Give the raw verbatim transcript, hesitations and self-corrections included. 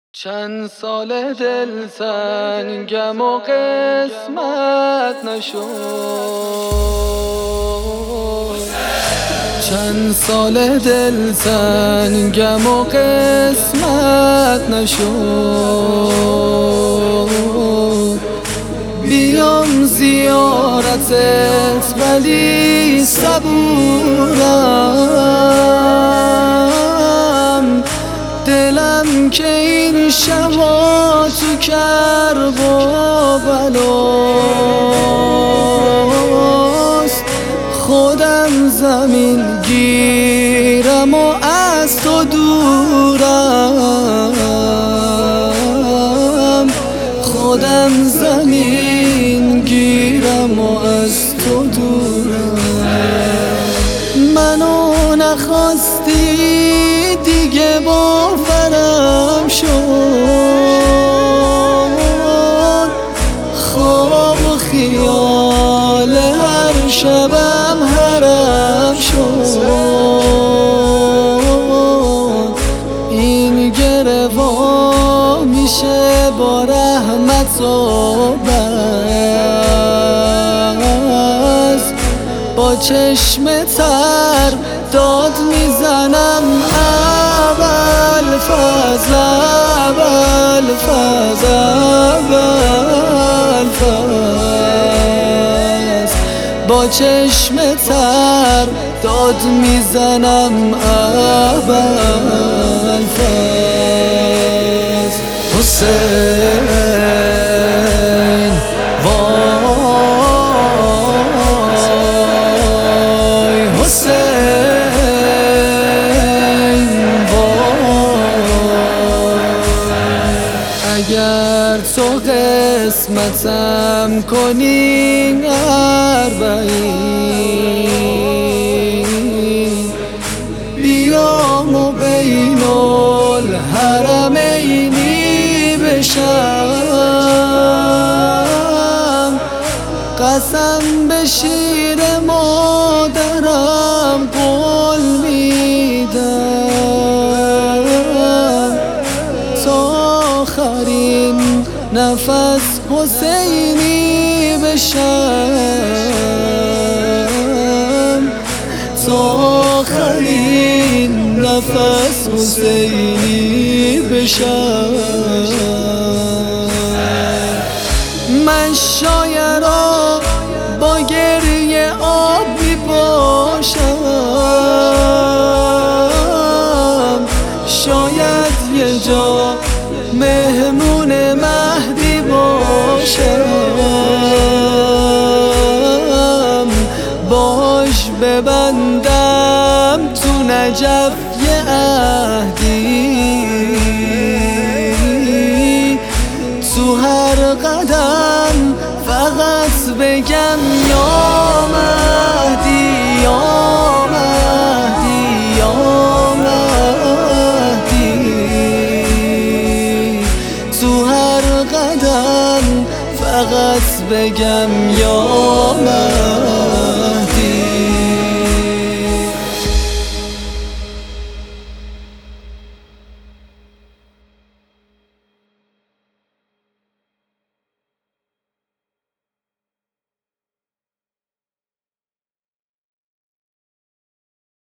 چند سال دل سنگم و قسمت نشد، چند سال دل سنگم و قسمت نشد. بیام زیارتت ولی صبورم، دلم که این شبا تو کرب و بلاست. خودم زمین گیرم و از تو دورم، خودم زمین گیرم و از تو دورم. منو نخواستی دیگه باورم شد، خواب و خیال هر شبم حرم شد. این گروا میشه با رحمت و بس، با چشم تر داد میزنم اول فضل اول فضل اول فضل، با چشم تر داد میزنم اول فضل. حسین وای حسین وای، اگر تو قسمتم کنی اربعین، بیام و بین الحرمینی بشم، قسم به شیر مادرم قول میدم، تا آخرین نفس حسینی بشم، تا آخرین نفس حسینی بشم. من شاید با گریه آب می باشم، شاید یه جا مهمون مهدی باشم، باش ببندم تو نجف یه عهدی، تو هر قدم فقط بگم یا مهدی یا مهدی یا مهدی، تو هر قدم فقط بگم یا